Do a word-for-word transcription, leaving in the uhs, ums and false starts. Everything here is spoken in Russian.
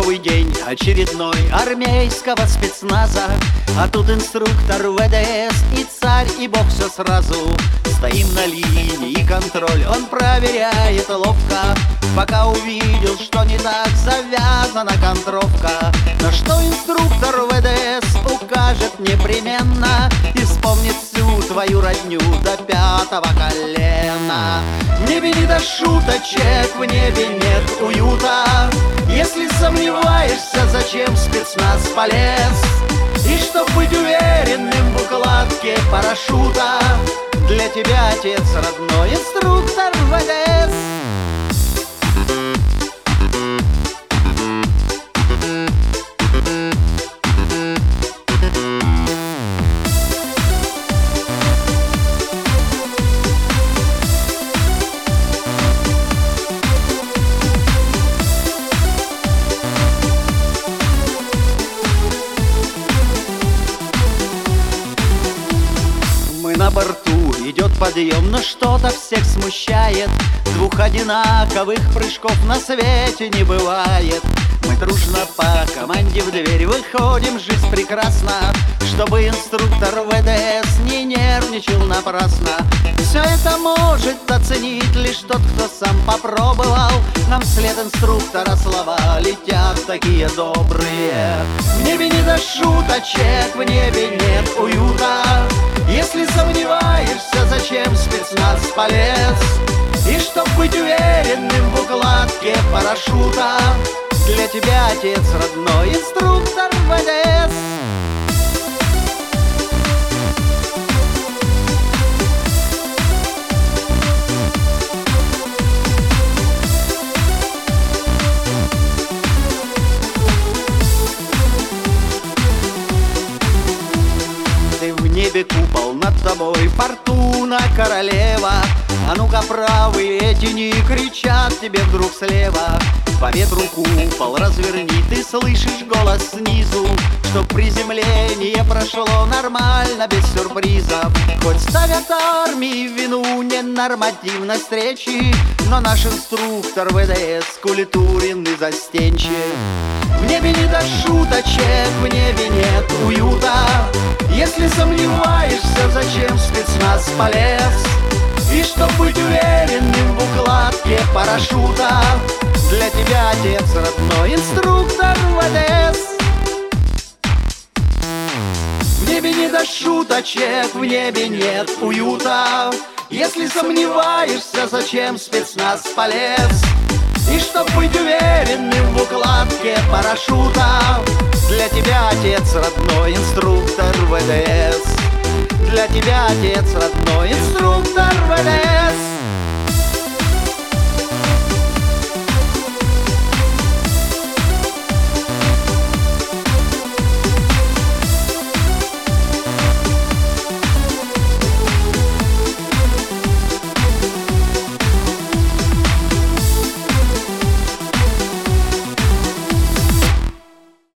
суровый день очередной армейского спецназа. А тут инструктор ВДС и царь, и бог все сразу. Стоим на линии, и контроль он проверяет ловко, пока увидел, что не так завязана контровка. На что инструктор ВДС укажет непременно и вспомнит всю твою родню до пятого колена. В небе не до шуточек, в небе нет уюта. Если сомневаешься, зачем спецназ полез? И чтоб быть уверенным в укладке парашюта, для тебя отец родной инструктор ВДС. На борту идет подъем, но что-то всех смущает. Двух одинаковых прыжков на свете не бывает. Мы дружно по команде в дверь выходим, жизнь прекрасна, чтобы инструктор ВДС не нервничал напрасно. Все это может оценить лишь тот, кто сам попробовал. Нам вслед инструктора слова летят такие добрые. В небе не до шуточек, в небе нет уюта. Если сомневаешься, зачем спецназ полез? И чтоб быть уверенным в укладке парашюта, для тебя отец родной инструктор ВДС. В небе купол над тобой, фортуна королева. А ну-ка, правые тени кричат тебе вдруг слева. По ветру купол разверни, ты слышишь голос снизу, чтоб приземление прошло нормально, без сюрпризов. Хоть ставят армии в вину ненормативность встречи, но наш инструктор ВДС культурен и застенчив. В небе не до шуточек, в небе нет уюта. Если сомневаешься, зачем спецназ полез? И чтоб быть уверенным в укладке парашюта, для тебя отец родной инструктор ВДС. В небе не до шуточек, в небе нет уюта. Если сомневаешься, зачем спецназ полез? И чтоб быть уверенным в укладке парашюта, для тебя отец родной инструктор ВДС. Для тебя отец родной инструктор ВДС.